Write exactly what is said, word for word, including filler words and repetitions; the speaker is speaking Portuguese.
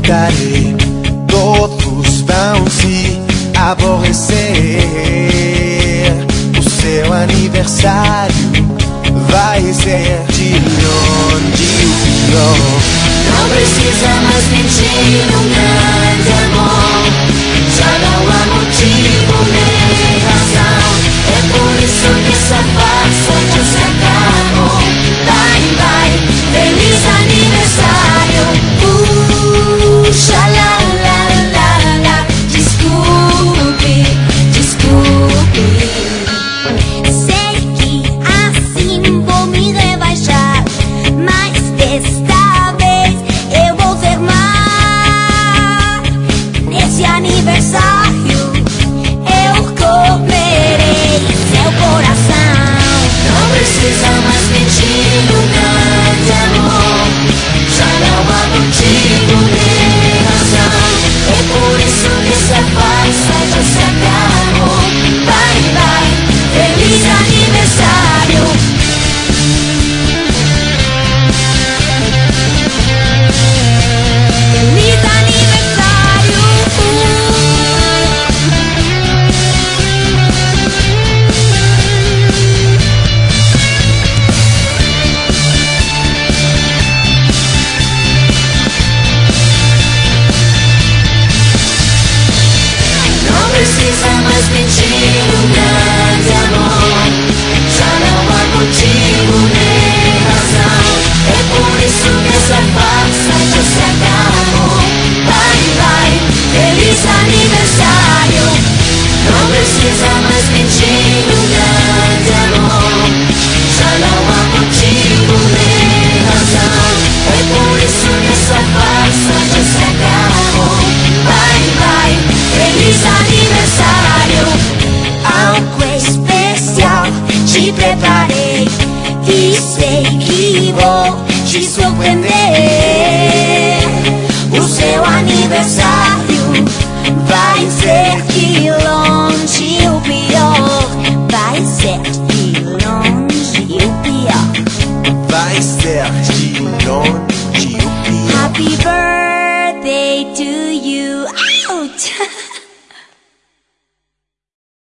suportarei. Todos vão se aborrecer. O seu aniversário vai ser de onde eu. Não precisa mais mentir um grande amor. Já não há motivo nem razão. É por isso que essa farsa já se acabou. Bye, bye, feliz aniversário. Puxa, lá, lá, lá, lá. Desculpe, desculpe. Sei que assim vou me rebaixar, mas desta vez eu vou ser má. Nesse aniversário eu comerei seu coração. Não precisa mais mentir um grande amor. Já não há motivo nem razão. É por isso que essa farsa já se acabou. Bye, bye, feliz aniversário. Feliz aniversário. Não precisa mais mentir um grande amor. Já não há motivo nem razão. É por isso que essa farsa já se acabou. Bye, bye, feliz aniversário. Não precisa mais mentir um grande amor. Já não há motivo nem razão. É por isso que essa farsa já se acabou. Bye, bye, feliz aniversário. Algo especial te preparei e sei que vou te surpreender. O seu aniversário